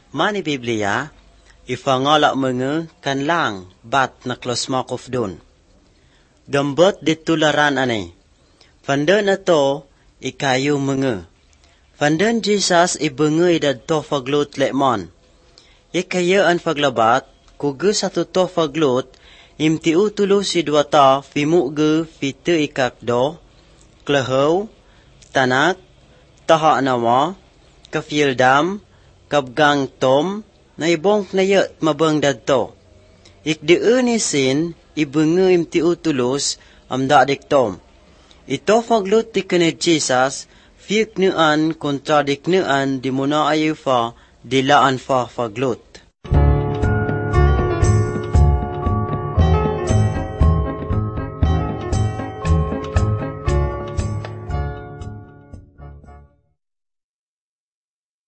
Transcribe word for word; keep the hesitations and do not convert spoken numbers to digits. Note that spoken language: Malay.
Mani Biblia, ifangolak menge kan lang bat naklos of dun. Gambot ditularan anay. Fandan ato ikayo menge. Fandan Jesus ibenge idad to faglut lekmon. Ikaya an faglabat, kuge satu to faglut, imtiu tulo si dua ta fimuge fite ikakdo, klehaw, tanak, taha nawa, kafildam, kabgang tom, na ibong nayat mabang dadto. Ikdeen isin, ibenge imtiu tulos, amda diktom. Ito faglut ti kened Jesus, fiik nean kontradiknean di muna ayu fa, dilaan fa faglut.